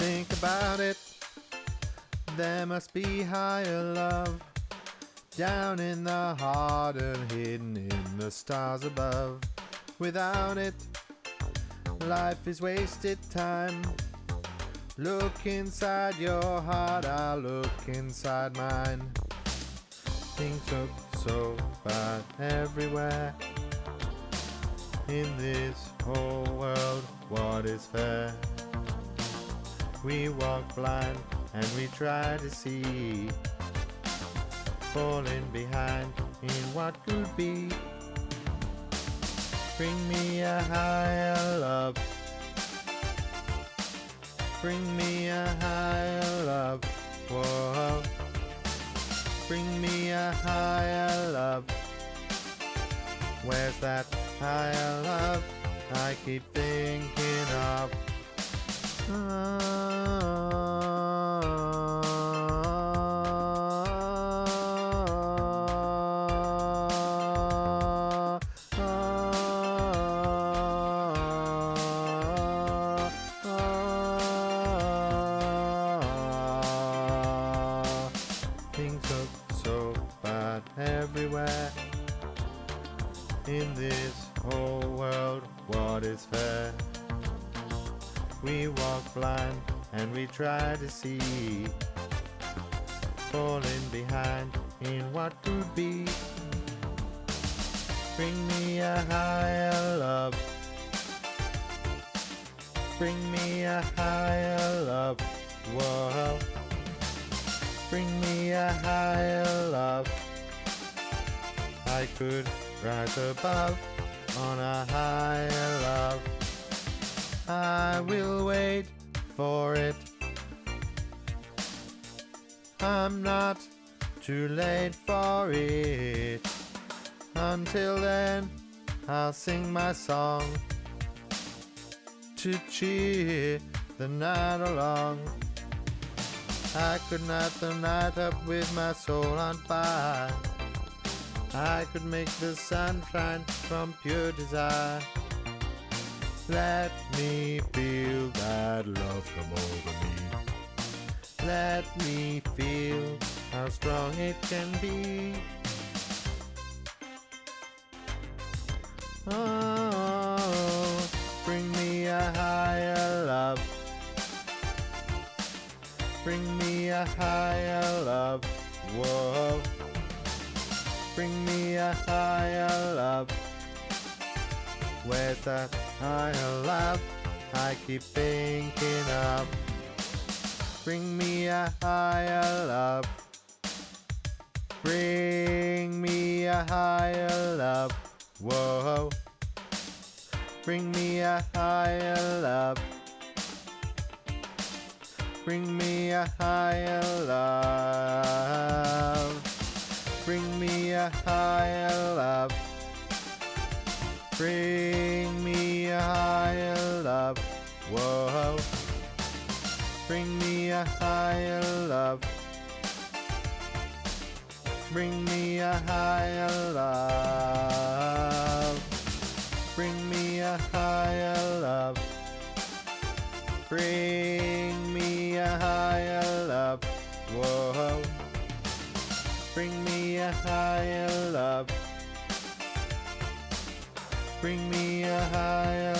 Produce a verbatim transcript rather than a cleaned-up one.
think about it, there must be higher love down in the heart and hidden in the stars above. Without it, life is wasted time. Look inside your heart, I'll look inside mine. Things look so bad everywhere in this whole world. What is fair? We walk blind and we try to see, falling behind in what could be. Bring me a higher love, bring me a higher love, whoa. Bring me a higher love, where's that higher love I keep thinking of? Things look so bad everywhere in this whole world. What is fair? We walk blind and we try to see, falling behind in what could be. Bring me a higher love, bring me a higher love, whoa. Bring me a higher love, I could rise above on a higher love. I will wait for it, I'm not too late for it. Until then, I'll sing my song to cheer the night along. I could light the night up with my soul on fire. I could make the sun shine from pure desire. Let me feel that love come over me. Let me feel how strong it can be. Oh, bring me a higher love, bring me a higher love, whoa. Bring me a higher love, where's that higher love I keep thinking of? Bring me a higher love, bring me a higher love, whoa. Bring me a higher love, bring me a higher love, bring me a higher love, bring me a higher love, whoa. Bring me a higher love, bring me a higher love, bring me a higher love, bring me a higher love, whoa. Bring me a higher love, bring me a higher